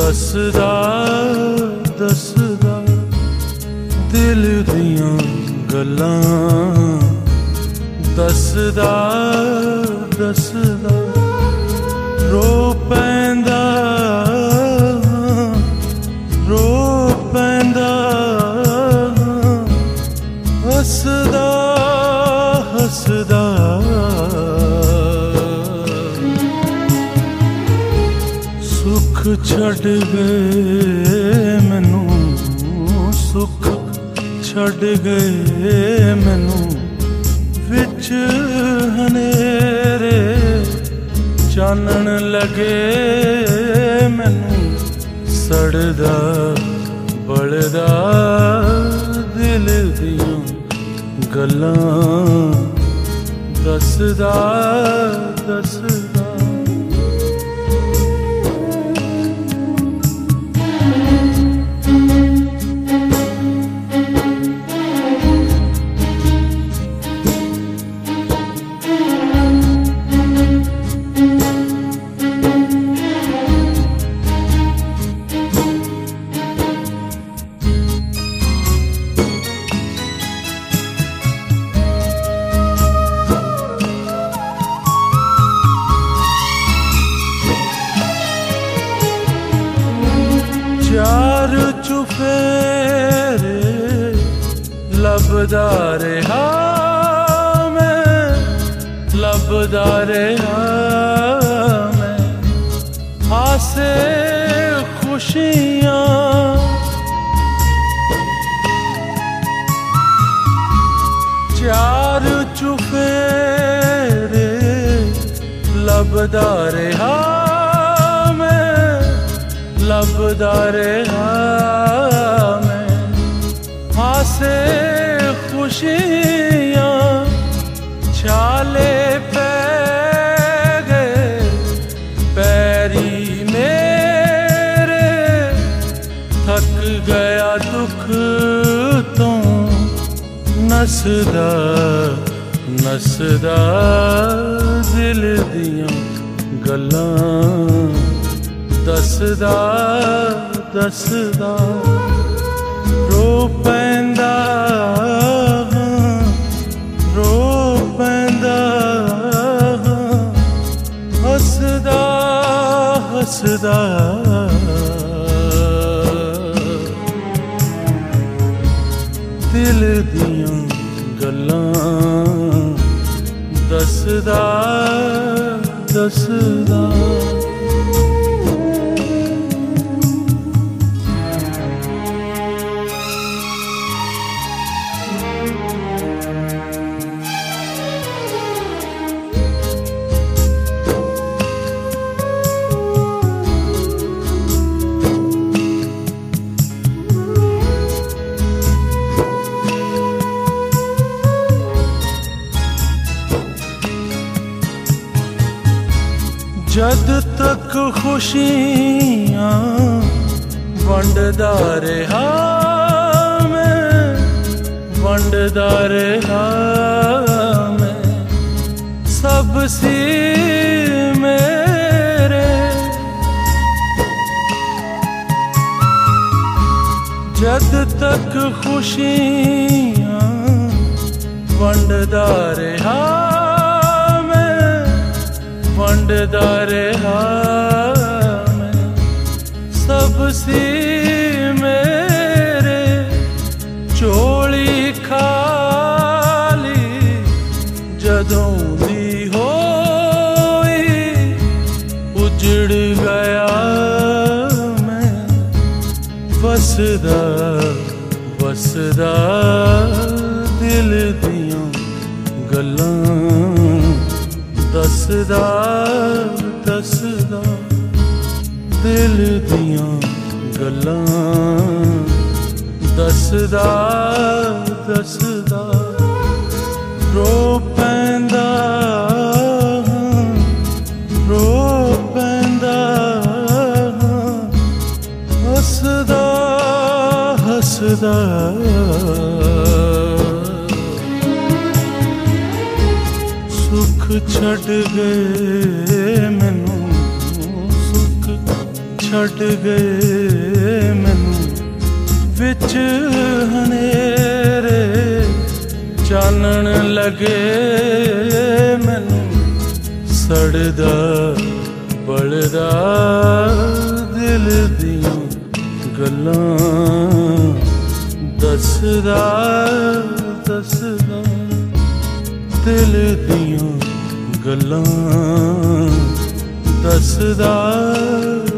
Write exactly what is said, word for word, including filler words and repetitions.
दसदा दसदा दिल दियां गल्लां, दसदा दसदा रो पैंदा रो पैंदा, हसदा हसदा सुख छड़ गए मैनू, सुख छड़ गए मैनू विच हनेरे, चानन लगे मैनू सड़दा बलदा दिल दियां गल्लां, दसदा दसदा चार चुफेरे लभदा रहा मैं, लभदा रहा मैं आसे खुशियां, चार चुफेरे लभदा रहा लभदा रहा मैं हासे खुशियां, छाले पै गए पैरी मेरे, थक गया दुख तो नसदा नसदा दिल दियां गल्लां, दसदा दसदा रो पैंदा रो पैंदा, हसदा हसदा दिल दियां गल्लां, दसदा दसदा जद तक खुशियां वंडदा रहा मैं, वंडदा रहा मैं सब सी मेरे, जद तक खुशियां वंडदा रहा वंडदा रहा मैं सब सी मेरे, चोली खाली जदों दी होई, उजड़ गया मैं वसदा वसदा दिल दियां गल्लां, दसदा दसदा दिल दियां गल्लां, दसदा दसदा रो पैंदा रो पैंदा, हसदा हसदा सुख छड़ गए मैनू, सुख ਛੱਡ ਗਏ ਮੈਨੂੰ ਵਿੱਚ ਹਨੇਰੇ ਚਾਨਣ ਲੱਗੇ ਮੈਨੂੰ ਸੜਦਾ ਬਲਦਾ ਦਿਲ ਦੀਆਂ ਗੱਲਾਂ ਦੱਸਦਾ ਦੱਸਦਾ ਦਿਲ ਦੀਆਂ ਗੱਲਾਂ ਦੱਸਦਾ